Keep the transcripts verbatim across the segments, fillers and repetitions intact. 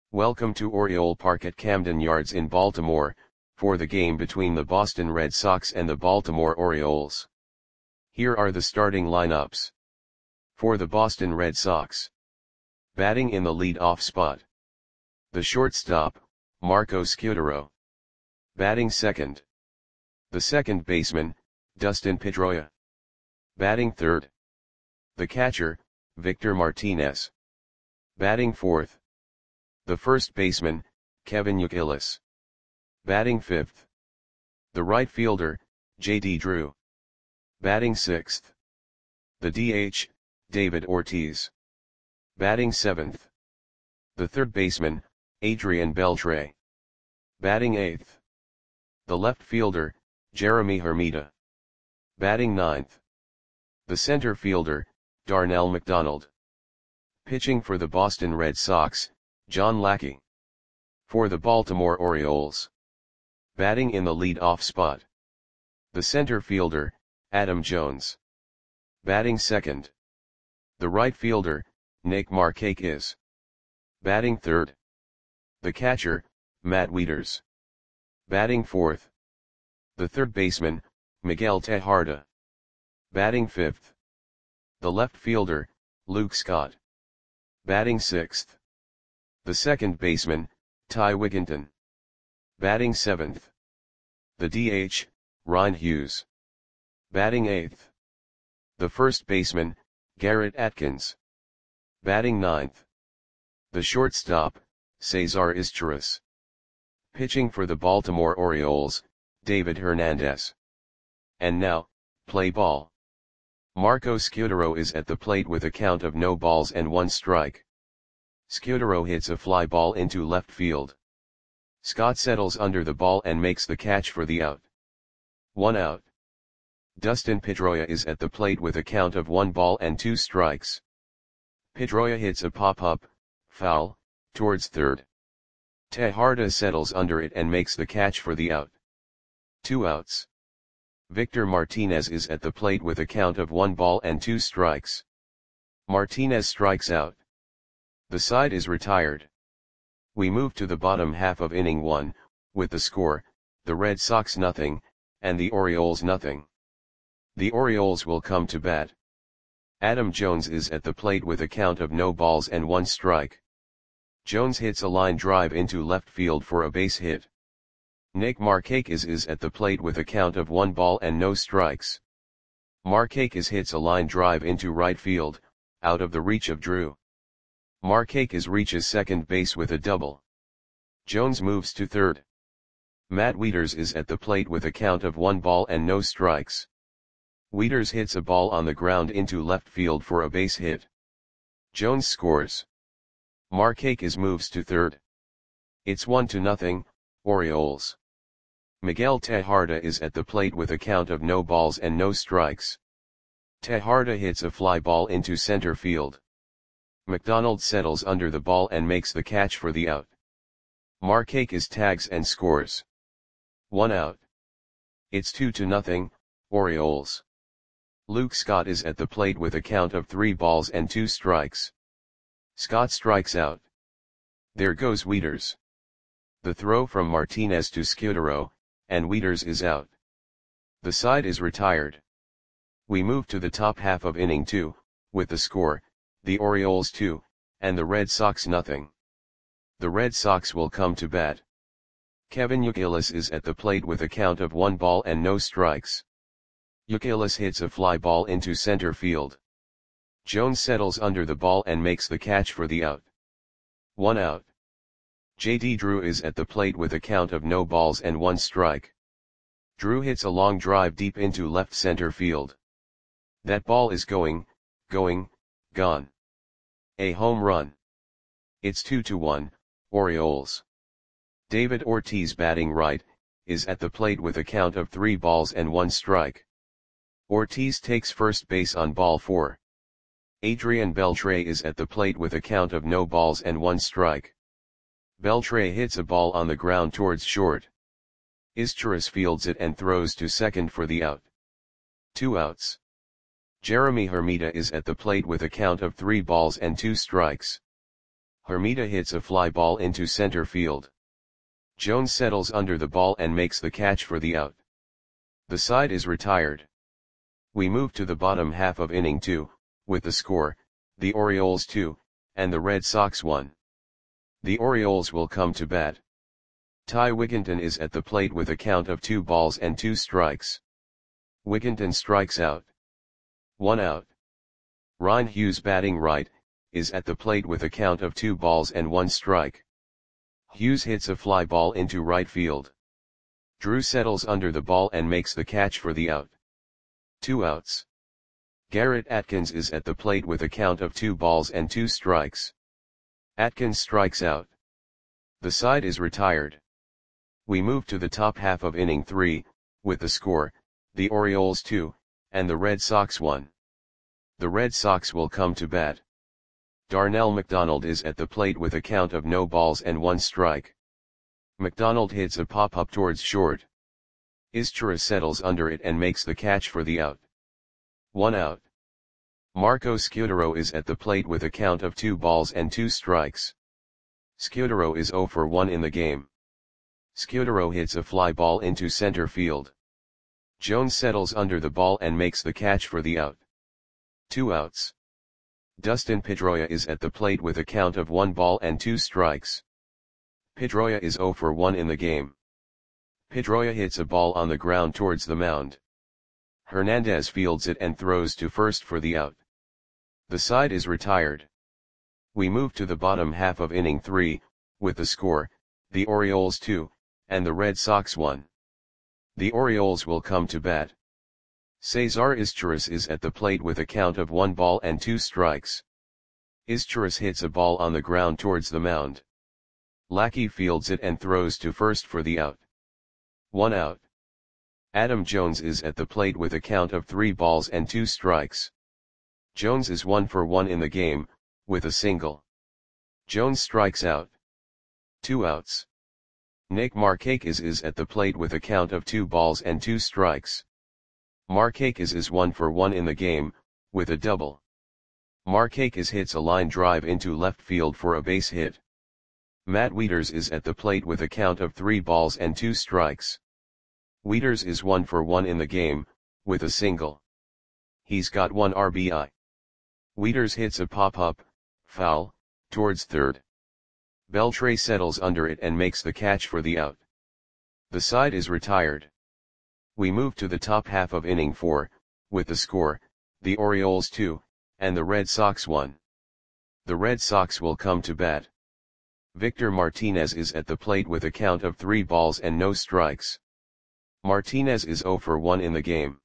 Welcome to Oriole Park at Camden Yards in Baltimore, for the game between the Boston Red Sox and the Baltimore Orioles. Here are the starting lineups. For the Boston Red Sox. Batting in the lead-off spot. The shortstop, Marco Scutaro. Batting second. The second baseman, Dustin Pedroia. Batting third. The catcher, Victor Martinez. Batting fourth. The first baseman, Kevin Youkilis. Batting fifth. The right fielder, J D Drew. Batting sixth. The D H, David Ortiz. Batting seventh. The third baseman, Adrian Beltre. Batting eighth. The left fielder, Jeremy Hermida. Batting ninth. The center fielder, Darnell McDonald. Pitching for the Boston Red Sox, John Lackey. For the Baltimore Orioles. Batting in the lead-off spot. The center fielder, Adam Jones. Batting second. The right fielder, Nick Markakis. Batting third. The catcher, Matt Wieters. Batting fourth. The third baseman, Miguel Tejada. Batting fifth. The left fielder, Luke Scott. Batting sixth. The second baseman, Ty Wigginton. Batting seventh. The D H, Ryan Hughes. Batting eighth. The first baseman, Garrett Atkins. Batting ninth. The shortstop, Cesar Izturis. Pitching for the Baltimore Orioles, David Hernandez. And now, play ball. Marco Scutaro is at the plate with a count of no balls and one strike. Scutaro hits a fly ball into left field. Scott settles under the ball and makes the catch for the out. One out. Dustin Pedroia is at the plate with a count of one ball and two strikes. Pedroia hits a pop-up, foul, towards third. Tejada settles under it and makes the catch for the out. Two outs. Victor Martinez is at the plate with a count of one ball and two strikes. Martinez strikes out. The side is retired. We move to the bottom half of inning one, with the score, the Red Sox nothing, and the Orioles nothing. The Orioles will come to bat. Adam Jones is at the plate with a count of no balls and one strike. Jones hits a line drive into left field for a base hit. Nick Markakis is at the plate with a count of one ball and no strikes. Markakis hits a line drive into right field, out of the reach of Drew. Markakis reaches second base with a double. Jones moves to third. Matt Wieters is at the plate with a count of one ball and no strikes. Wieters hits a ball on the ground into left field for a base hit. Jones scores. Markakis moves to third. It's one to nothing, Orioles. Miguel Tejada is at the plate with a count of no balls and no strikes. Tejada hits a fly ball into center field. McDonald settles under the ball and makes the catch for the out. Markakis tags and scores. One out. It's two to nothing, Orioles. Luke Scott is at the plate with a count of three balls and two strikes. Scott strikes out. There goes Wieters. The throw from Martinez to Scutaro, and Wieters is out. The side is retired. We move to the top half of inning two, with the score, the Orioles two, and the Red Sox nothing. The Red Sox will come to bat. Kevin Youkilis is at the plate with a count of one ball and no strikes. Youkilis hits a fly ball into center field. Jones settles under the ball and makes the catch for the out. One out. J D Drew is at the plate with a count of no balls and one strike. Drew hits a long drive deep into left center field. That ball is going, going, gone. A home run. It's two to one, Orioles. David Ortiz, batting right, is at the plate with a count of three balls and one strike. Ortiz takes first base on ball four. Adrian Beltre is at the plate with a count of no balls and one strike. Beltre hits a ball on the ground towards short. Izturis fields it and throws to second for the out. Two outs. Jeremy Hermida is at the plate with a count of three balls and two strikes. Hermida hits a fly ball into center field. Jones settles under the ball and makes the catch for the out. The side is retired. We move to the bottom half of inning two, with the score, the Orioles two, and the Red Sox one. The Orioles will come to bat. Ty Wigginton is at the plate with a count of two balls and two strikes. Wigginton strikes out. One out. Ryan Hughes, batting right, is at the plate with a count of two balls and one strike. Hughes hits a fly ball into right field. Drew settles under the ball and makes the catch for the out. Two outs. Garrett Atkins is at the plate with a count of two balls and two strikes. Atkins strikes out. The side is retired. We move to the top half of inning three, with the score, the Orioles two, and the Red Sox one. The Red Sox will come to bat. Darnell McDonald is at the plate with a count of no balls and one strike. McDonald hits a pop-up towards short. Izturis settles under it and makes the catch for the out. One out. Marco Scutaro is at the plate with a count of two balls and two strikes. Scutaro is zero for one in the game. Scutaro hits a fly ball into center field. Jones settles under the ball and makes the catch for the out. Two outs. Dustin Pedroia is at the plate with a count of one ball and two strikes. Pedroia is zero for one in the game. Pedroia hits a ball on the ground towards the mound. Hernandez fields it and throws to first for the out. The side is retired. We move to the bottom half of inning three, with the score, the Orioles two, and the Red Sox one. The Orioles will come to bat. Cesar Izturis is at the plate with a count of one ball and two strikes. Izturis hits a ball on the ground towards the mound. Lackey fields it and throws to first for the out. One out. Adam Jones is at the plate with a count of three balls and two strikes. Jones is one for one in the game, with a single. Jones strikes out. Two outs. Nick Markakis is at the plate with a count of two balls and two strikes. Markakis is one for one in the game, with a double. Markakis hits a line drive into left field for a base hit. Matt Wieters is at the plate with a count of three balls and two strikes. Wieters is one for one in the game, with a single. He's got one R B I. Wieters hits a pop-up, foul, towards third. Beltre settles under it and makes the catch for the out. The side is retired. We move to the top half of inning four, with the score, the Orioles two, and the Red Sox one. The Red Sox will come to bat. Victor Martinez is at the plate with a count of three balls and no strikes. Martinez is zero for one in the game.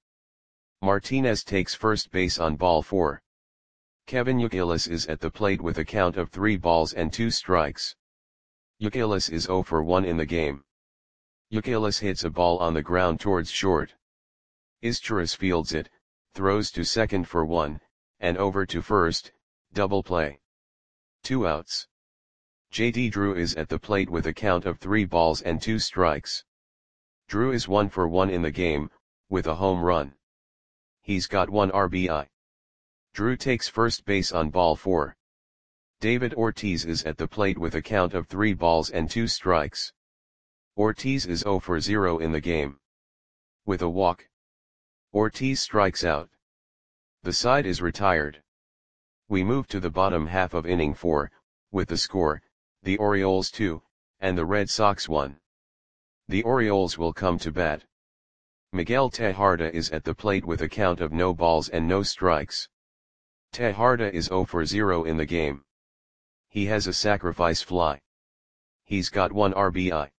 Martinez takes first base on ball four. Kevin Youkilis is at the plate with a count of three balls and two strikes. Youkilis is zero for one in the game. Youkilis hits a ball on the ground towards short. Izturis fields it, throws to second for one, and over to first, double play. Two outs. J D Drew is at the plate with a count of three balls and two strikes. Drew is one for one in the game, with a home run. He's got one R B I. Drew takes first base on ball four. David Ortiz is at the plate with a count of three balls and two strikes. Ortiz is zero for zero in the game. With a walk. Ortiz strikes out. The side is retired. We move to the bottom half of inning four, with the score, the Orioles two, and the Red Sox one. The Orioles will come to bat. Miguel Tejada is at the plate with a count of no balls and no strikes. Tejada is zero for zero in the game. He has a sacrifice fly. He's got one R B I.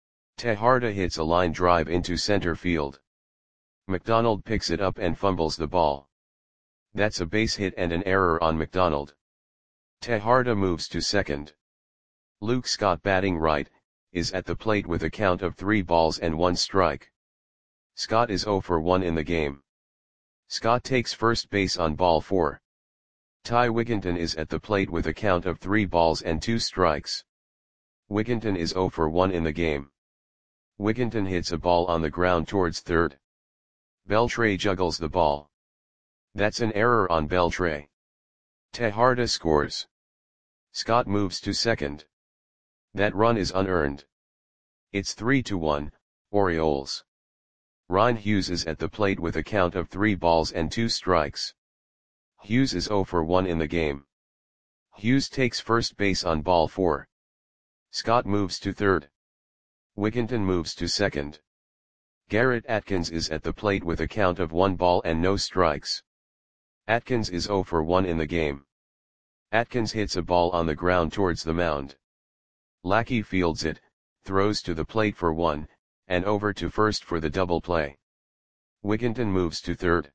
Tejada hits a line drive into center field. McDonald picks it up and fumbles the ball. That's a base hit and an error on McDonald. Tejada moves to second. Luke Scott, batting right, is at the plate with a count of three balls and one strike. Scott is zero for one in the game. Scott takes first base on ball four. Ty Wigginton is at the plate with a count of three balls and two strikes. Wigginton is zero for one in the game. Wigginton hits a ball on the ground towards third. Beltre juggles the ball. That's an error on Beltre. Tejada scores. Scott moves to second. That run is unearned. It's three to one, Orioles. Ryan Hughes is at the plate with a count of three balls and two strikes. Hughes is oh for one in the game. Hughes takes first base on ball four. Scott moves to third. Wigginton moves to second. Garrett Atkins is at the plate with a count of one ball and no strikes. Atkins is oh for one in the game. Atkins hits a ball on the ground towards the mound. Lackey fields it, throws to the plate for one, and over to first for the double play. Wigginton moves to third.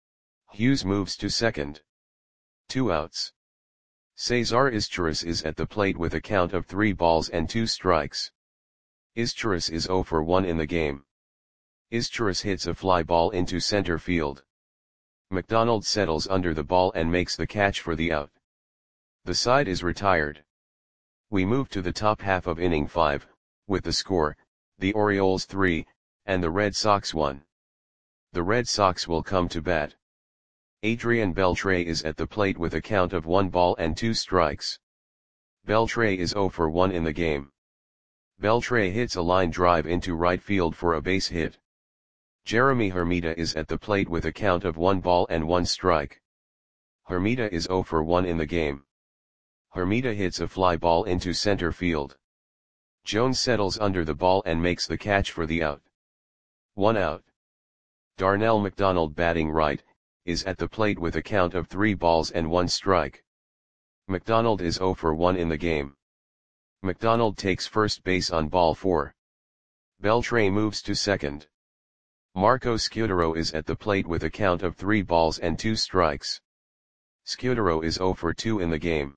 Hughes moves to second. Two outs. Cesar Izturis is at the plate with a count of three balls and two strikes. Izturis is oh for one in the game. Izturis hits a fly ball into center field. McDonald settles under the ball and makes the catch for the out. The side is retired. We move to the top half of inning five, with the score, the Orioles three, and the Red Sox one. The Red Sox will come to bat. Adrian Beltre is at the plate with a count of one ball and two strikes. Beltre is oh for one in the game. Beltre hits a line drive into right field for a base hit. Jeremy Hermida is at the plate with a count of one ball and one strike. Hermida is oh for one in the game. Hermida hits a fly ball into center field. Jones settles under the ball and makes the catch for the out. One out. Darnell McDonald, batting right, is at the plate with a count of three balls and one strike. McDonald is oh for one in the game. McDonald takes first base on ball four. Beltre moves to second. Marco Scudero is at the plate with a count of three balls and two strikes. Scudero is oh for two in the game.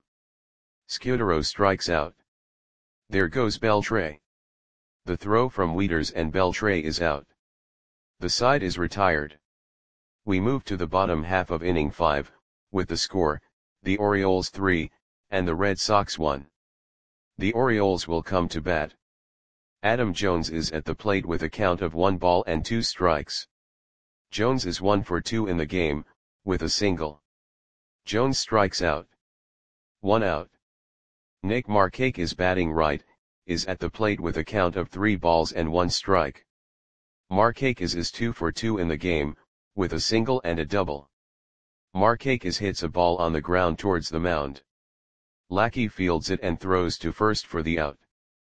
Scudero strikes out. There goes Beltre. The throw from Wieters and Beltre is out. The side is retired. We move to the bottom half of inning five, with the score, the Orioles three, and the Red Sox one. The Orioles will come to bat. Adam Jones is at the plate with a count of one ball and two strikes. Jones is one for two in the game, with a single. Jones strikes out. One out. Nick Markakis is batting right, is at the plate with a count of three balls and one strike. Markakis is two for two in the game, with a single and a double. Markakis hits a ball on the ground towards the mound. Lackey fields it and throws to first for the out.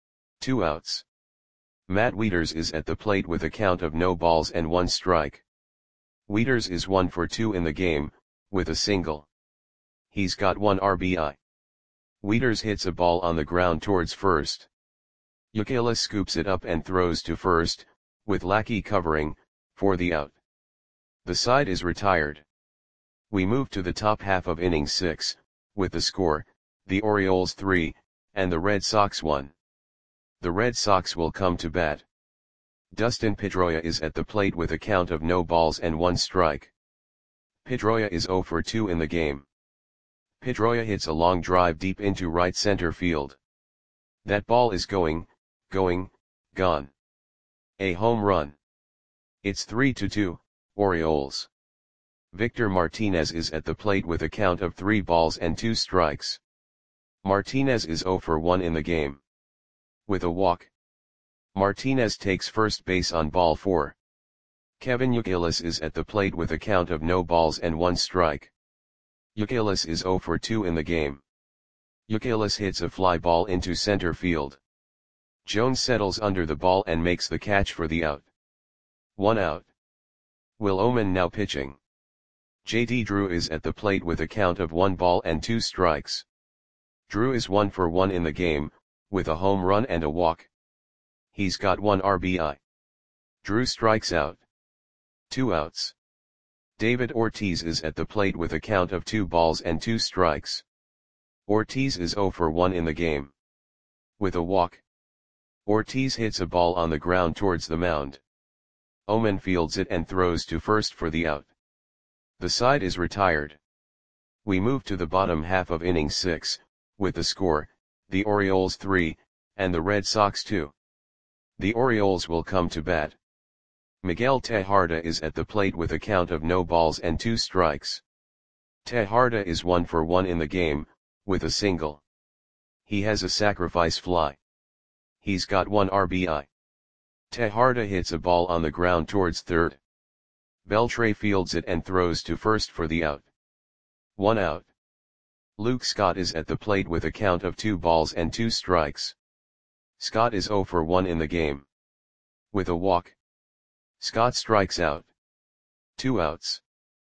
Two outs. Matt Wieters is at the plate with a count of no balls and one strike. Wieters is one for two in the game, with a single. He's got one R B I. Wieters hits a ball on the ground towards first. Youkilis scoops it up and throws to first, with Lackey covering, for the out. The side is retired. We move to the top half of inning six, with the score, the Orioles three, and the Red Sox one. The Red Sox will come to bat. Dustin Pedroia is at the plate with a count of no balls and one strike. Pedroia is oh for two in the game. Pedroia hits a long drive deep into right center field. That ball is going, going, gone. A home run. It's three to two, Orioles. Victor Martinez is at the plate with a count of three balls and two strikes. Martinez is oh for one in the game. With a walk. Martinez takes first base on ball four. Kevin Youkilis is at the plate with a count of no balls and one strike. Youkilis is oh for two in the game. Youkilis hits a fly ball into center field. Jones settles under the ball and makes the catch for the out. One out. Will Oman now pitching. J D Drew is at the plate with a count of one ball and two strikes. Drew is one for one in the game, with a home run and a walk. He's got one R B I. Drew strikes out. Two outs. David Ortiz is at the plate with a count of two balls and two strikes. Ortiz is oh for one in the game. With a walk. Ortiz hits a ball on the ground towards the mound. Oman fields it and throws to first for the out. The side is retired. We move to the bottom half of inning six, with the score, the Orioles three, and the Red Sox two. The Orioles will come to bat. Miguel Tejada is at the plate with a count of no balls and two strikes. Tejada is one for one in the game, with a single. He has a sacrifice fly. He's got one R B I. Tejada hits a ball on the ground towards third. Beltre fields it and throws to first for the out. One out. Luke Scott is at the plate with a count of two balls and two strikes. Scott is zero for one in the game. With a walk, Scott strikes out. Two outs.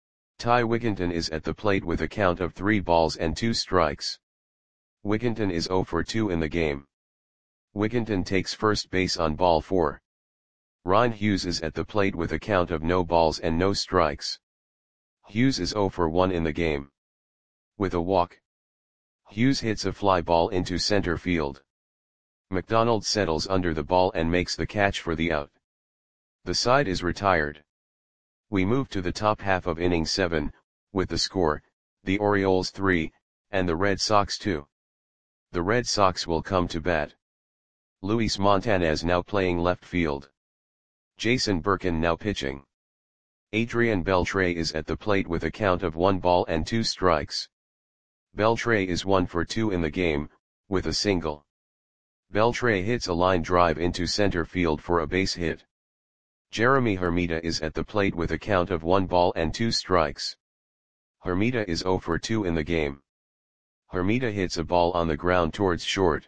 Ty Wigginton is at the plate with a count of three balls and two strikes. Wigginton is zero for two in the game. Wigginton takes first base on ball four. Ryan Hughes is at the plate with a count of no balls and no strikes. Hughes is zero for one in the game. With a walk, Hughes hits a fly ball into center field. McDonald settles under the ball and makes the catch for the out. The side is retired. We move to the top half of inning seven, with the score, the Orioles three, and the Red Sox two. The Red Sox will come to bat. Luis Montanez now playing left field. Jason Birkin now pitching. Adrian Beltre is at the plate with a count of one ball and two strikes. Beltre is one for two in the game, with a single. Beltre hits a line drive into center field for a base hit. Jeremy Hermida is at the plate with a count of one ball and two strikes. Hermida is zero for two in the game. Hermida hits a ball on the ground towards short.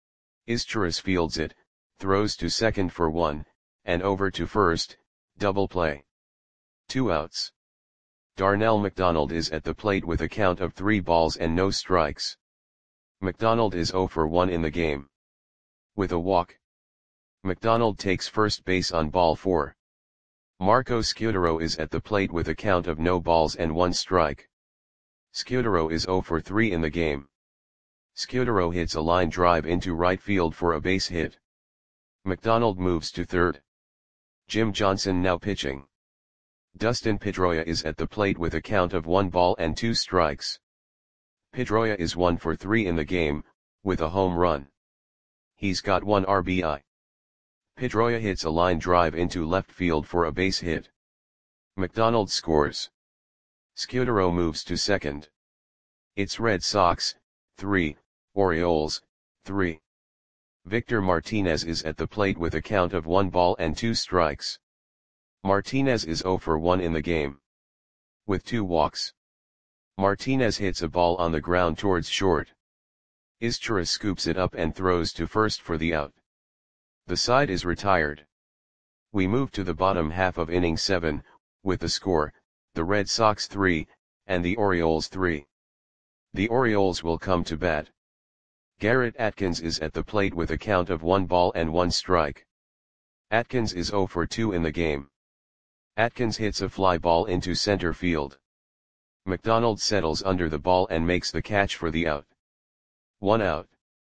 Izturis fields it, throws to second for one, and over to first, double play. Two outs. Darnell McDonald is at the plate with a count of three balls and no strikes. McDonald is zero for one in the game. With a walk, McDonald takes first base on ball four. Marco Scutaro is at the plate with a count of no balls and one strike. Scutaro is zero for three in the game. Scutaro hits a line drive into right field for a base hit. McDonald moves to third. Jim Johnson now pitching. Dustin Pedroia is at the plate with a count of one ball and two strikes. Pedroia is one for three in the game, with a home run. He's got one R B I. Pedroia hits a line drive into left field for a base hit. McDonald scores. Scutaro moves to second. It's Red Sox, three, Orioles, three. Victor Martinez is at the plate with a count of one ball and two strikes. Martinez is zero for one in the game. With two walks, Martinez hits a ball on the ground towards short. Izturis scoops it up and throws to first for the out. The side is retired. We move to the bottom half of inning seven, with the score, the Red Sox three, and the Orioles three. The Orioles will come to bat. Garrett Atkins is at the plate with a count of one ball and one strike. Atkins is zero for two in the game. Atkins hits a fly ball into center field. McDonald settles under the ball and makes the catch for the out. One out.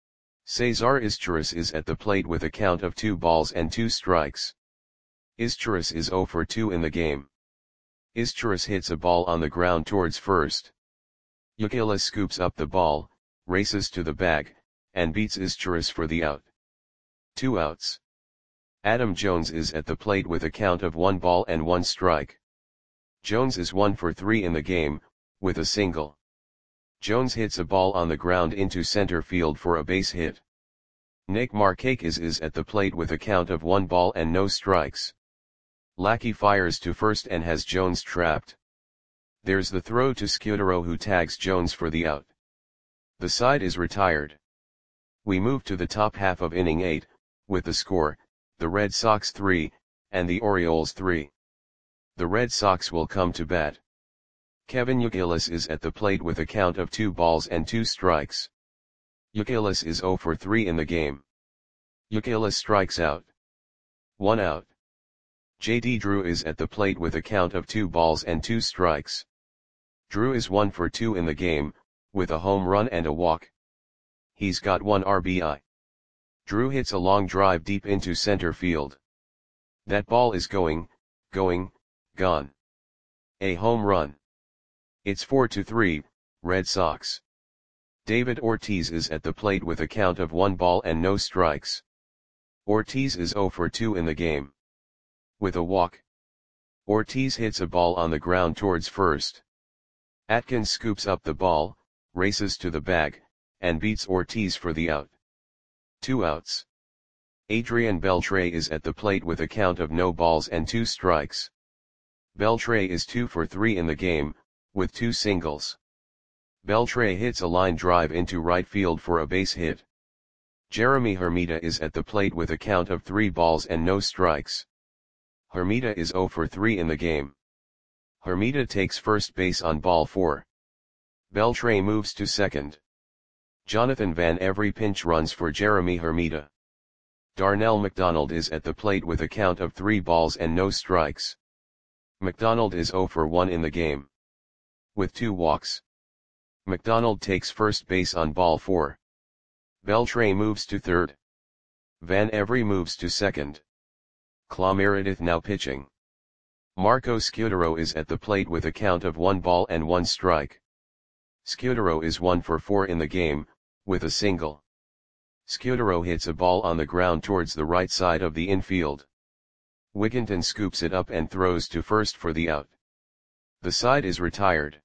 Cesar Izturis is at the plate with a count of two balls and two strikes. Izturis is zero for two in the game. Izturis hits a ball on the ground towards first. Youkilis scoops up the ball, races to the bag, and beats Izturis for the out. Two outs. Adam Jones is at the plate with a count of one ball and one strike. Jones is one for three in the game, with a single. Jones hits a ball on the ground into center field for a base hit. Nick Markakis is at the plate with a count of one ball and no strikes. Lackey fires to first and has Jones trapped. There's the throw to Scutaro, who tags Jones for the out. The side is retired. We move to the top half of inning eight, with the score, the Red Sox three, and the Orioles three. The Red Sox will come to bat. Kevin Youkilis is at the plate with a count of two balls and two strikes. Youkilis is zero for three in the game. Youkilis strikes out. One out. J D Drew is at the plate with a count of two balls and two strikes. Drew is one for two in the game, with a home run and a walk. He's got one R B I. Drew hits a long drive deep into center field. That ball is going, going, gone. A home run. It's four to three, Red Sox. David Ortiz is at the plate with a count of one ball and no strikes. Ortiz is zero for two in the game. With a walk, Ortiz hits a ball on the ground towards first. Atkins scoops up the ball, races to the bag, and beats Ortiz for the out. Two outs. Adrian Beltre is at the plate with a count of no balls and two strikes. Beltre is two for three in the game, with two singles. Beltre hits a line drive into right field for a base hit. Jeremy Hermida is at the plate with a count of three balls and no strikes. Hermida is zero for three in the game. Hermida takes first base on ball four. Beltre moves to second. Jonathan Van Every pinch runs for Jeremy Hermida. Darnell McDonald is at the plate with a count of three balls and no strikes. McDonald is zero for one in the game. With two walks. McDonald takes first base on ball four. Beltre moves to third. Van Every moves to second. Claude Meredith now pitching. Marco Scudero is at the plate with a count of one ball and one strike. Scudero is one for four in the game, with a single. Scudero hits a ball on the ground towards the right side of the infield. Wigginton scoops it up and throws to first for the out. The side is retired.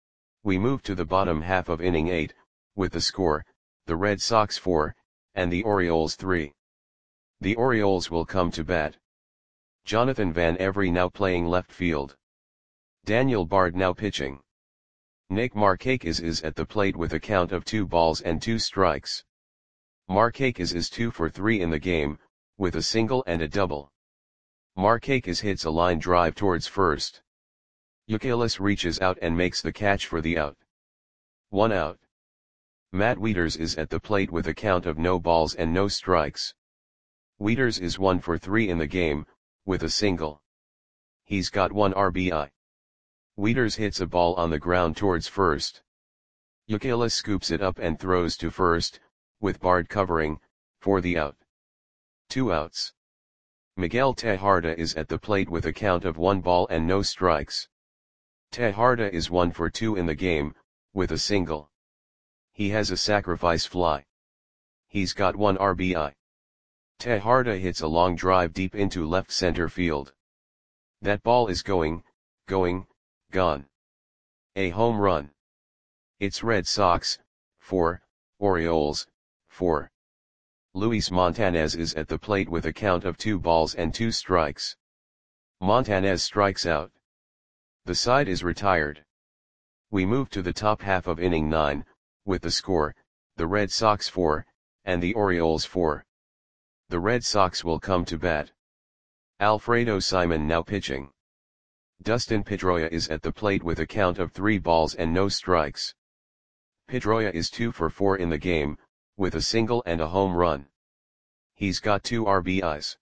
We move to the bottom half of inning eight, with the score, the Red Sox four, and the Orioles three. The Orioles will come to bat. Jonathan Van Every now playing left field. Daniel Bard now pitching. Nick Markakis is at the plate with a count of two balls and two strikes. Markakis is two for three in the game, with a single and a double. Markakis hits a line drive towards first. Youkilis reaches out and makes the catch for the out. One out. Matt Wieters is at the plate with a count of no balls and no strikes. Wieters is one for three in the game, with a single. He's got one R B I. Wieters hits a ball on the ground towards first. Youkilis scoops it up and throws to first, with Bard covering, for the out. Two outs. Miguel Tejada is at the plate with a count of one ball and no strikes. Tejada is one for two in the game, with a single. He has a sacrifice fly. He's got one R B I. Tejada hits a long drive deep into left center field. That ball is going, going, gone. A home run. It's Red Sox, four, Orioles, four. Luis Montanez is at the plate with a count of two balls and two strikes. Montanez strikes out. The side is retired. We move to the top half of inning nine, with the score, the Red Sox four, and the Orioles four. The Red Sox will come to bat. Alfredo Simon now pitching. Dustin Pedroia is at the plate with a count of three balls and no strikes. Pedroia is two for four in the game, with a single and a home run. He's got two R B Is.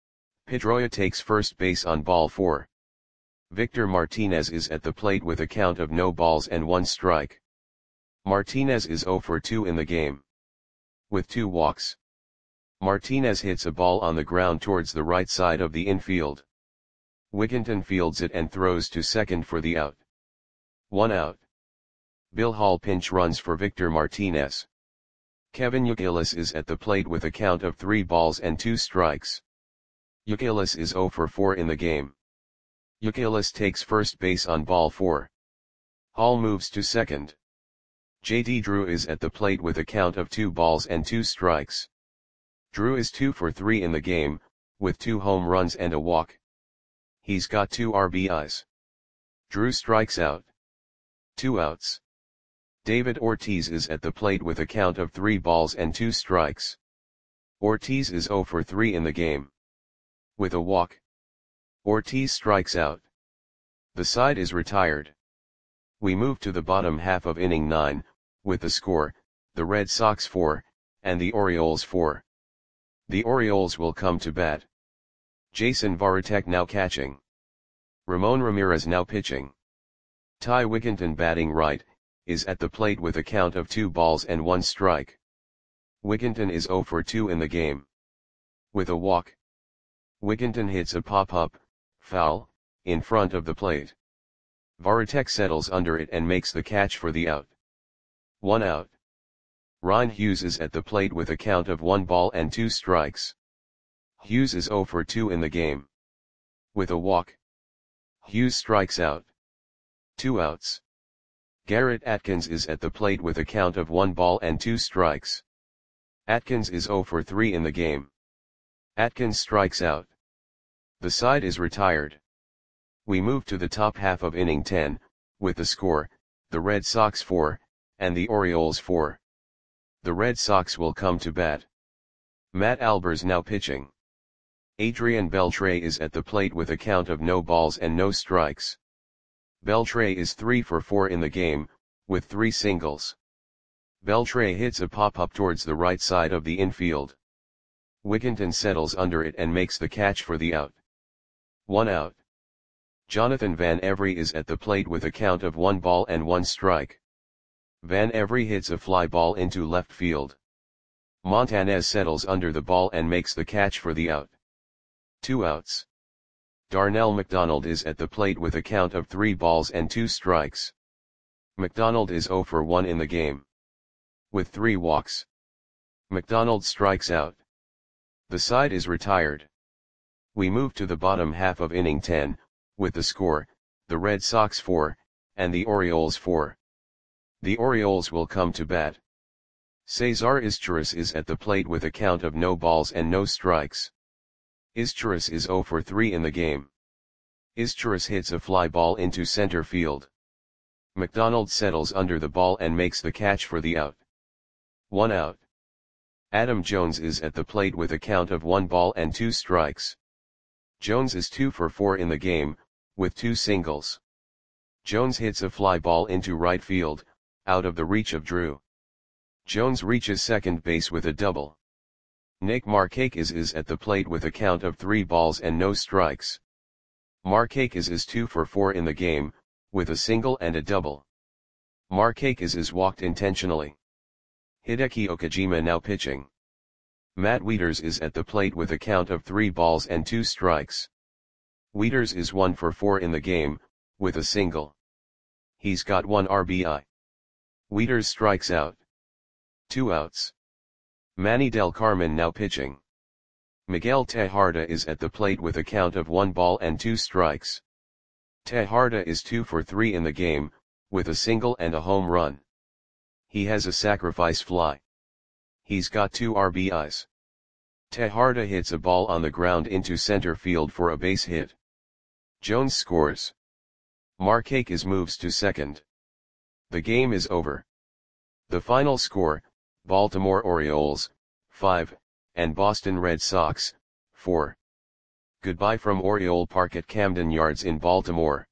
Pedroia takes first base on ball four. Victor Martinez is at the plate with a count of no balls and one strike. Martinez is zero for two in the game. With two walks. Martinez hits a ball on the ground towards the right side of the infield. Wigginton fields it and throws to second for the out. One out. Bill Hall pinch runs for Victor Martinez. Kevin Youkilis is at the plate with a count of three balls and two strikes. Youkilis is zero for four in the game. Youkilis takes first base on ball four. Hall moves to second. J D Drew is at the plate with a count of two balls and two strikes. Drew is two for three in the game, with two home runs and a walk. He's got two R B Is. Drew strikes out. Two outs. David Ortiz is at the plate with a count of three balls and two strikes. Ortiz is zero for three in the game. With a walk. Ortiz strikes out. The side is retired. We move to the bottom half of inning nine, with the score, the Red Sox four, and the Orioles four. The Orioles will come to bat. Jason Varitek now catching. Ramon Ramirez now pitching. Ty Wigginton batting right, is at the plate with a count of two balls and one strike. Wigginton is zero for two in the game. With a walk. Wigginton hits a pop-up, foul, in front of the plate. Varitek settles under it and makes the catch for the out. One out. Ryan Hughes is at the plate with a count of one ball and two strikes. Hughes is zero for two in the game. With a walk. Hughes strikes out. Two outs. Garrett Atkins is at the plate with a count of one ball and two strikes. Atkins is zero for three in the game. Atkins strikes out. The side is retired. We move to the top half of inning ten, with the score, the Red Sox four, and the Orioles four. The Red Sox will come to bat. Matt Albers now pitching. Adrian Beltre is at the plate with a count of no balls and no strikes. Beltre is three for four in the game, with three singles. Beltre hits a pop-up towards the right side of the infield. Wigginton settles under it and makes the catch for the out. One out. Jonathan Van Every is at the plate with a count of one ball and one strike. Van Every hits a fly ball into left field. Montanez settles under the ball and makes the catch for the out. Two outs. Darnell McDonald is at the plate with a count of three balls and two strikes. McDonald is zero for one in the game, with three walks. McDonald strikes out. The side is retired. We move to the bottom half of inning ten, with the score, the Red Sox four, and the Orioles four. The Orioles will come to bat. Cesar Izturis is at the plate with a count of no balls and no strikes. Izturis is zero for three in the game. Izturis hits a fly ball into center field. McDonald settles under the ball and makes the catch for the out. One out. Adam Jones is at the plate with a count of one ball and two strikes. Jones is two for four in the game, with two singles. Jones hits a fly ball into right field, out of the reach of Drew. Jones reaches second base with a double. Nick Markakis is at the plate with a count of three balls and no strikes. Markakis is two for four in the game, with a single and a double. Markakis is walked intentionally. Hideki Okajima now pitching. Matt Wieters is at the plate with a count of three balls and two strikes. Wieters is one for four in the game, with a single. He's got one R B I. Wieters strikes out. Two outs. Manny Del Carmen now pitching. Miguel Tejada is at the plate with a count of one ball and two strikes. Tejada is two for three in the game, with a single and a home run. He has a sacrifice fly. He's got two R B Is. Tejada hits a ball on the ground into center field for a base hit. Jones scores. Markakis moves to second. The game is over. The final score, Baltimore Orioles, five, and Boston Red Sox, four. Goodbye from Oriole Park at Camden Yards in Baltimore.